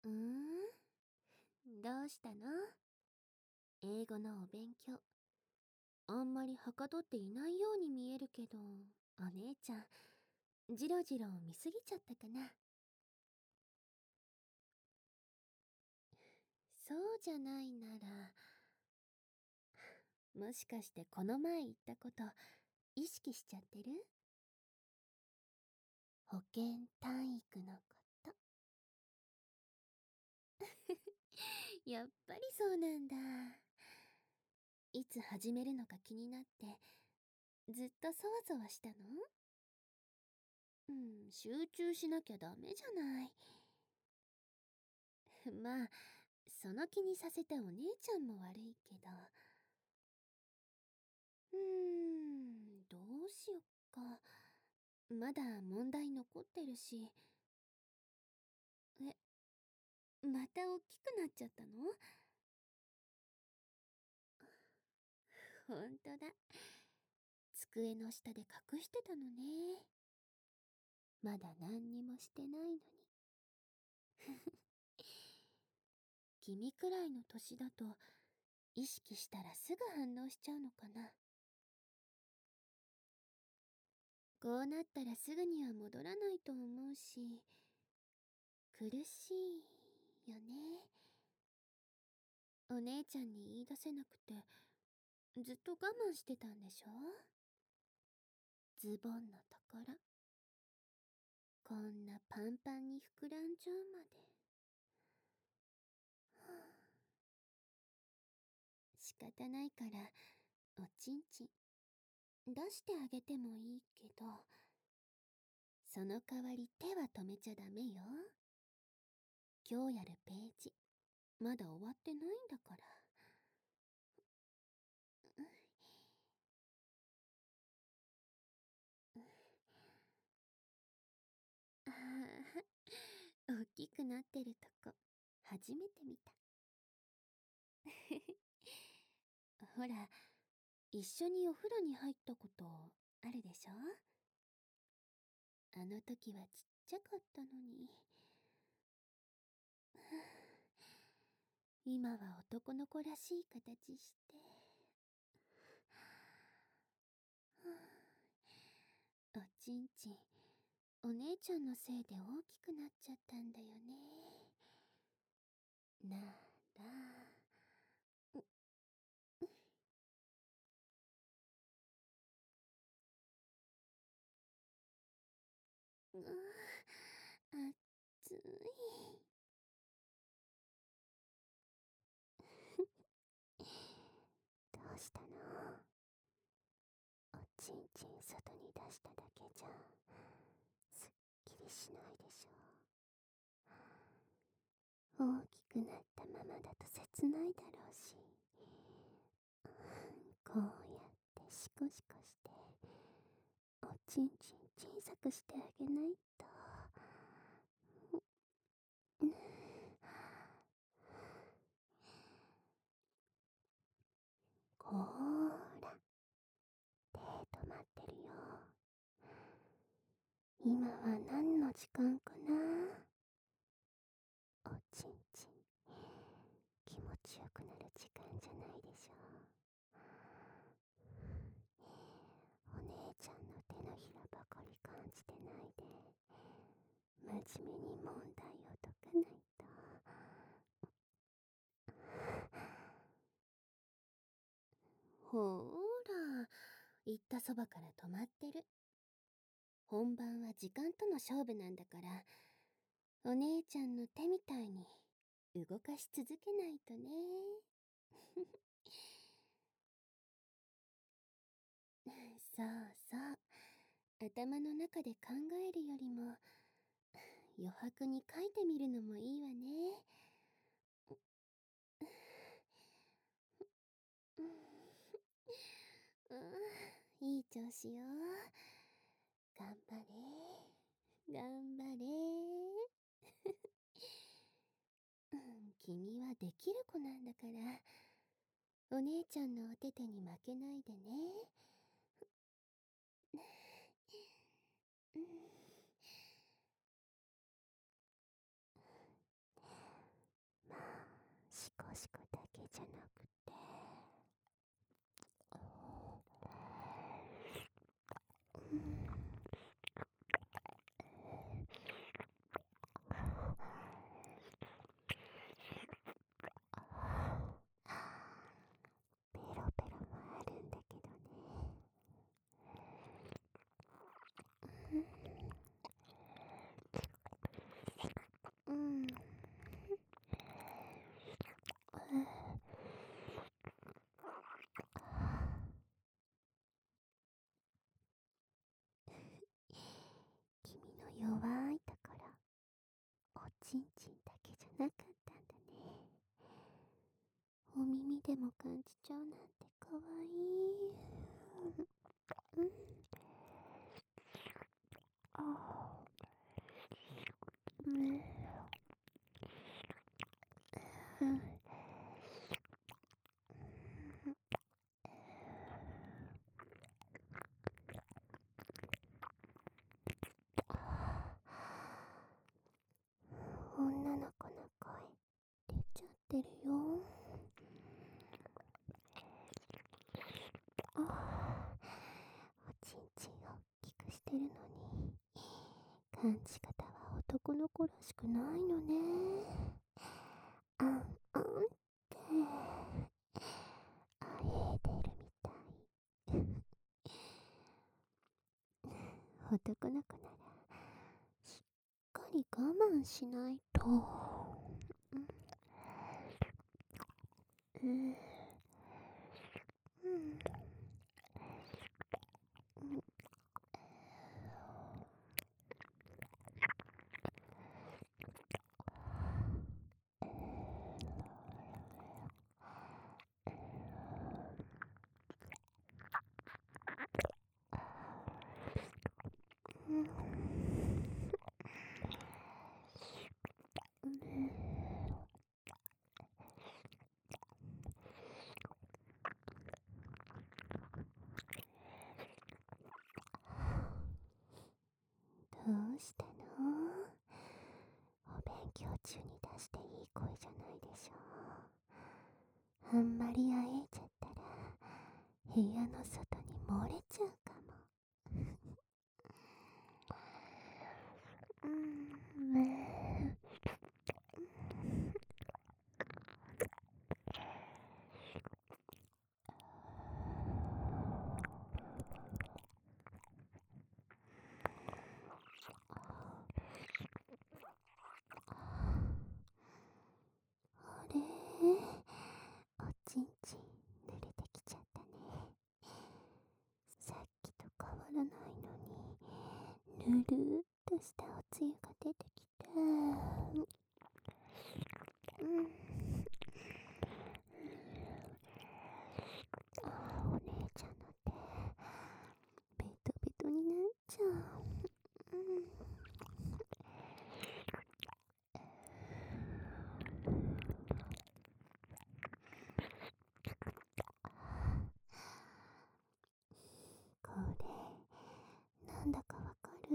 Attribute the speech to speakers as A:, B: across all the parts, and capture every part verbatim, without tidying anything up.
A: うーん、どうしたの？英語のお勉強。あんまりはかどっていないように見えるけど、お姉ちゃん、じろじろ見すぎちゃったかな。そうじゃないなら、もしかしてこの前言ったこと意識しちゃってる？保健体育のこと。やっぱりそうなんだ。いつ始めるのか気になって、ずっとそわそわしたの？うん、集中しなきゃダメじゃない。まあ、その気にさせたお姉ちゃんも悪いけど。うーん、どうしよっか。まだ問題残ってるし。え、また大きくなっちゃったの？ほんとだ。机の下で隠してたのね。まだ何にもしてないのに。君くらいの年だと、意識したらすぐ反応しちゃうのかな。こうなったらすぐには戻らないと思うし、苦しいよね。お姉ちゃんに言い出せなくて、ずっと我慢してたんでしょ？ズボンのところ。こんなパンパンに膨らんじゃうまで。はあ、仕方ないから、おちんちん、出してあげてもいいけど、その代わり手は止めちゃダメよ。今日やるページ、まだ終わってないんだから。ああ、大きくなってるとこ、初めて見た。ほら、一緒にお風呂に入ったことあるでしょ？あの時はちっちゃかったのに。今は男の子らしい形して。おちんちん、お姉ちゃんのせいで大きくなっちゃったんだよね。なら、う、う、熱い。どうしたの？おちんちん外に出しただけじゃ、すっきりしないでしょ。大きくなったままだと切ないだろうし。こうやってシコシコして、おちんちん小さくしてあげないと。ほーら、手止まってるよ。今は何の時間かな？おちんちん、気持ちよくなる時間じゃないでしょう。お姉ちゃんの手のひらばかり感じてないで、真面目に問題を解かないと。ほーら、言ったそばから止まってる。本番は時間との勝負なんだから、お姉ちゃんの手みたいに動かし続けないとね。そうそう。頭の中で考えるよりも、余白に書いてみるのもいいわね。うん、いい調子よ。頑張れ。頑張れ。うん、君はできる子なんだから、お姉ちゃんのお手手に負けないでね。うん、 弱いところ、おちんちんだけじゃなかったんだね。お耳でも感じちゃうなんてかわいい。うん。あー、うん。うん。女の子の声出ちゃってるよ。あー、おちんちんを大きくしてるのに感じ方は男の子らしくないのね。あんあんってあえいでるみたい。男の子ならしっかり我慢しないと。うんうんうんうんどうしたの？お勉強中に出していい声じゃないでしょ。あんまりあえいちゃったら部屋の外に漏れちゃうかも。うん、ねあれ、おちんちん濡れてきちゃったね。さっきと変わらないのにぬるーっとしたおつゆが出てきて、うん、あ、お姉ちゃんの手ベトベトになっちゃう。うん、これなんだかわかる？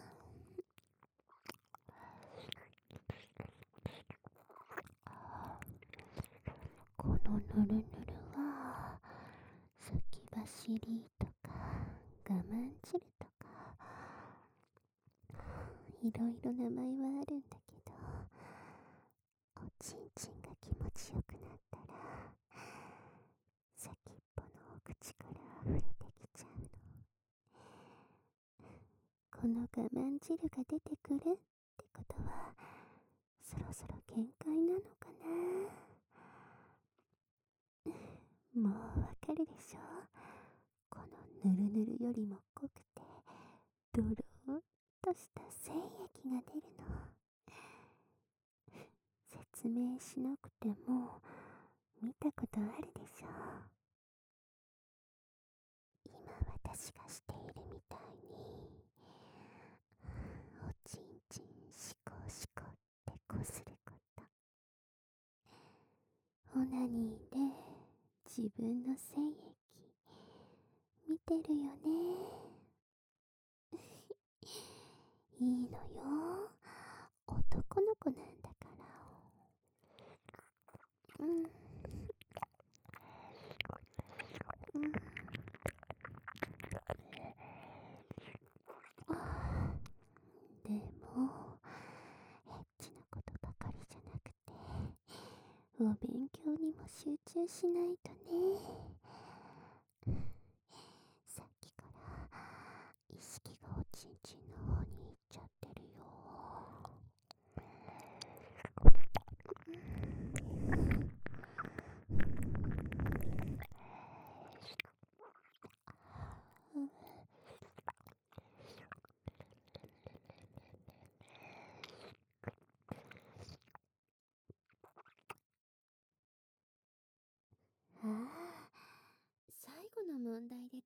A: このぬるぬるはすき走りとか我慢汁とかいろいろ名前はあるんだけど、おちんちんが気持ちよくなったら先っぽのお口から溢れてきちゃうの。この我慢汁が出てくるってことはそろそろ限界なのかな。もうわかるでしょ？このぬるぬるよりも濃くてドローっとした精液が出るの。説明しなくても見たことあるでしょ？今私がしているみたいにおちんちんシコシコってこすること。オナニーで自分の精液見てるよね。いいのよ、男の子なんだから。うんうん。あー、でもエッチなことばかりじゃなくてお勉強にも集中しないとね。さっきから意識がおちんちんの方に行っちゃってるよ。うん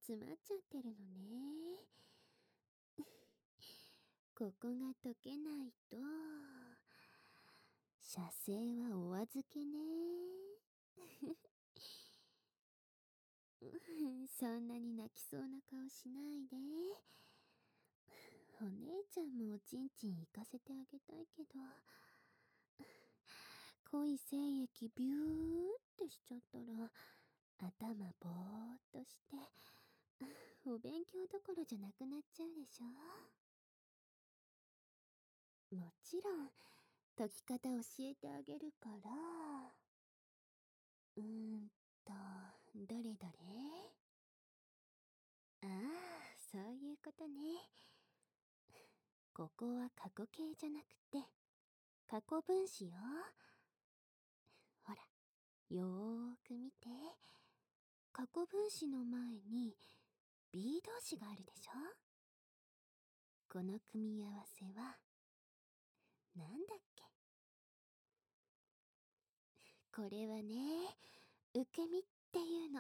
A: 詰まっちゃってるのね。ここが解けないと、射精はお預けね。そんなに泣きそうな顔しないで。お姉ちゃんもおちんちん行かせてあげたいけど、濃い精液ビューってしちゃったら頭ぼーっとしてお勉強どころじゃなくなっちゃうでしょ。もちろん解き方教えてあげるから。うーんとどれどれ。ああ、そういうことね。ここは過去形じゃなくて過去分詞よ。ほら、よーく見て。過去分詞の前に B 動詞があるでしょ。この組み合わせはなんだっけ。これはね、受け身っていうの。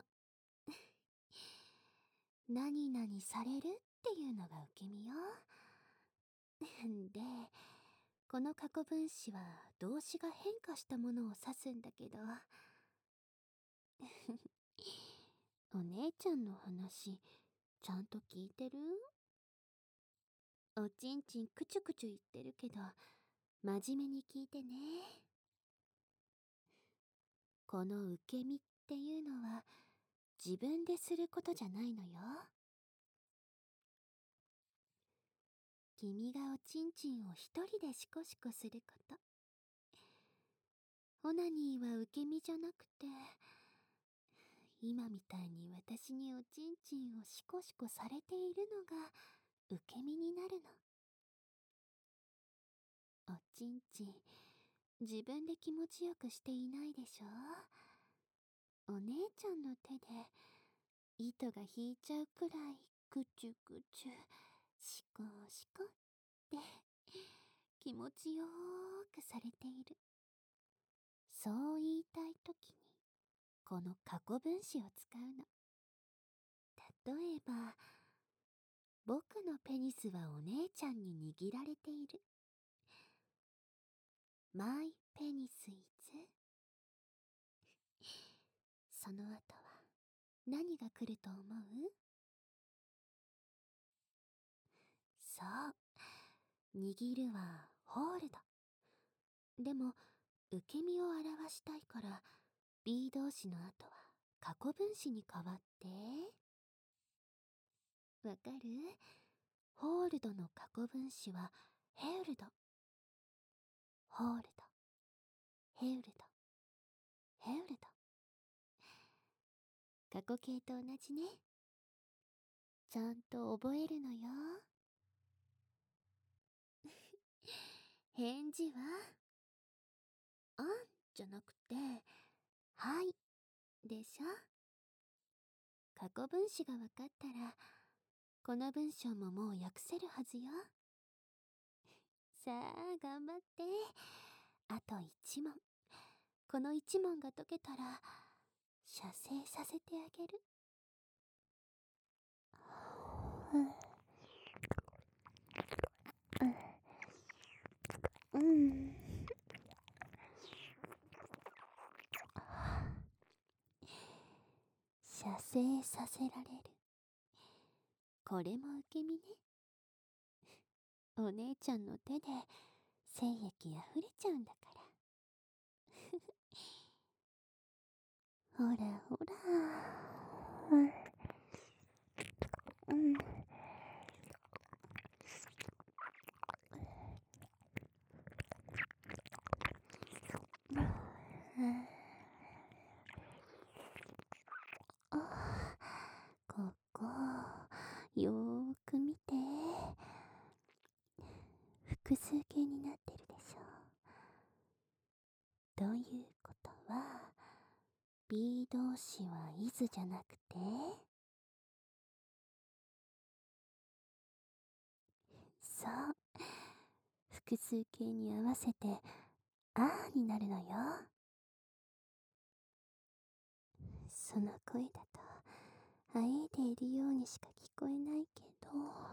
A: 何々されるっていうのが受け身よ。で、この過去分詞は動詞が変化したものを指すんだけどお姉ちゃんの話ちゃんと聞いてる？おちんちんくちゅくちゅ言ってるけど真面目に聞いてね。この受け身っていうのは自分ですることじゃないのよ。君がおちんちんを一人でシコシコすること。オナニーは受け身じゃなくて、今みたいに私におちんちんをシコシコされているのが受け身になるの。おちんちん自分で気持ちよくしていないでしょ。お姉ちゃんの手で糸が引いちゃうくらいぐちゅぐちゅシコシコって気持ちよーくされている。そう言いたいときにこの過去分詞を使うの。例えば、僕のペニスはお姉ちゃんに握られている。My penis is。 その後は何が来ると思う？そう、握るはホールド。でも受け身を表したいから B 動詞の後は過去分詞に変わって。わかる？ホールドの過去分詞はヘウルド。ホールド、ヘウルド、ヘウルド。過去形と同じね。ちゃんと覚えるのよ。返事はあんじゃなくてはいでしょ。過去分詞が分かったらこの文章ももう訳せるはずよ。さあ頑張って。あといち問。このいち問が解けたら射精させてあげる。うん。射精させられる。これも受け身ね。お姉ちゃんの手で精液あふれちゃうんだから。ほらほら。うん。あ、ここよーく見て。複数形になってるでしょ。ということは B 動詞は is じゃなくて、そう、複数形に合わせてあーになるのよ。その声だとあえいでいるようにしか聞こえないけど、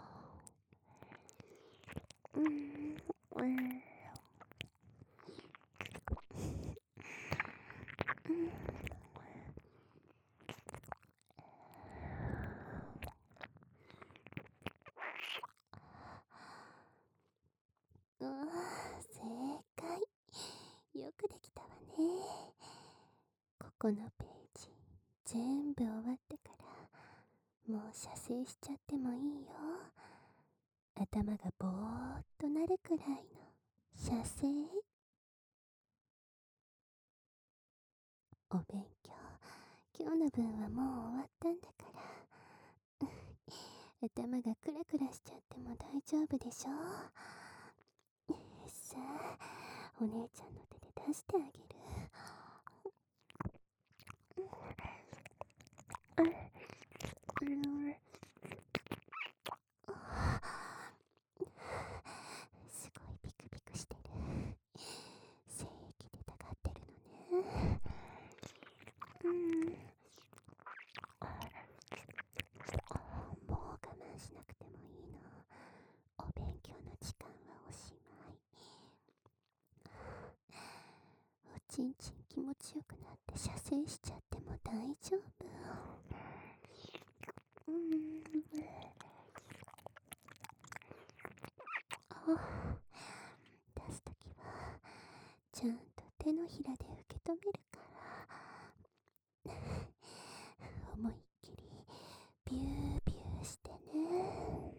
A: うーん、うーん、うーん、正解。よくできたわね。ここのページ、全部終わってから、もう射精しちゃってもいいよ。頭がぼーっとなるくらいの射精。お勉強、今日の分はもう終わったんだから。頭がクラクラしちゃっても大丈夫でしょ。さあ、お姉ちゃんの手で出してあげる。すごいピクピクしてる。精液でたがってるのね。うん。もう我慢しなくてもいいの。お勉強の時間はおしまい。おちんちん気持ちよくなって射精しちゃっても大丈夫。うん。出すときはちゃんと手のひらで受け止めるから。思いっきりビュービューしてね。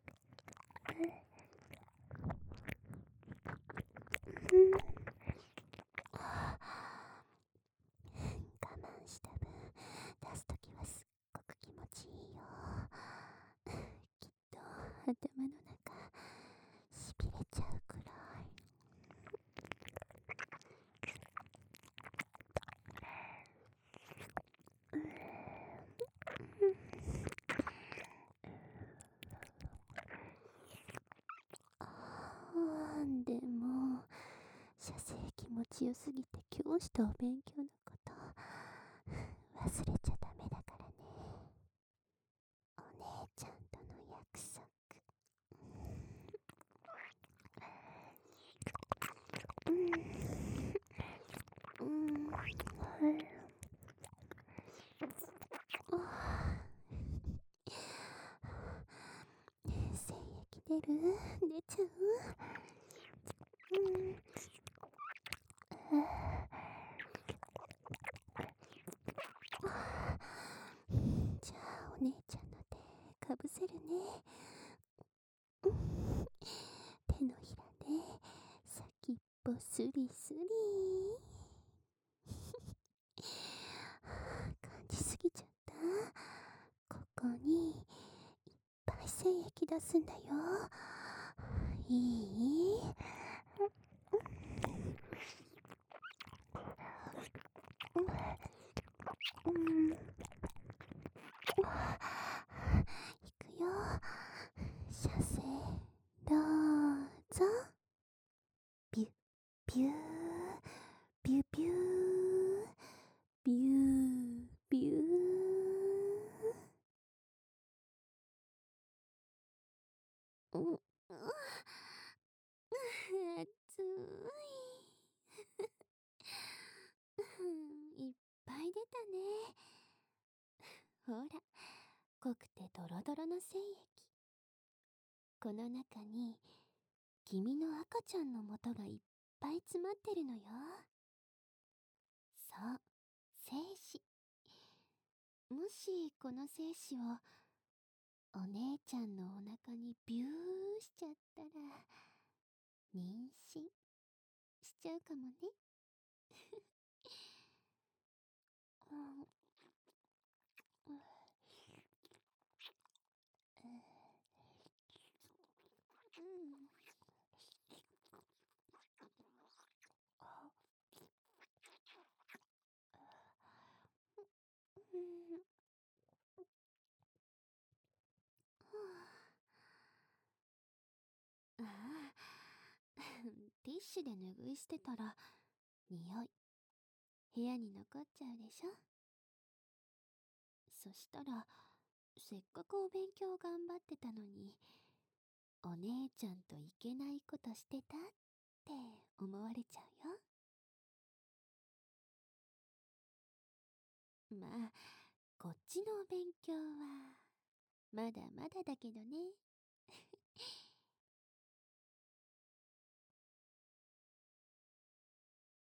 A: うん、我慢した分、出すときはすっごく気持ちいいよ。きっと頭の中しびれちゃうくらい。あーでも射精気持ちよすぎて今日したお勉強のこと忘れちゃダメだからね。お姉ちゃんとの約束。うん、うん、精液出る？出ちゃう？うん。じゃあお姉ちゃんの手かぶせるね。手のひらで先っぽスリスリ。感じすぎちゃった。ここにいっぱい精液出すんだよ。いい？うん、いくよ。射精どうぞ。ビュビュービュビュービュービュー。うん、熱い。いっぱい出たね。ほら、濃くてドロドロの精液。この中に君の赤ちゃんの素がいっぱい詰まってるのよ。そう、精子。もしこの精子をお姉ちゃんのお腹にビューしちゃったら妊娠しちゃうかもね。うん、うん、うん、うん、ああ、ティッシュで拭い捨てたら匂い部屋に残っちゃうでしょ。そしたらせっかくお勉強頑張ってたのに、お姉ちゃんといけないことしてたって思われちゃうよ。まあ、こっちのお勉強は、まだまだだけどね。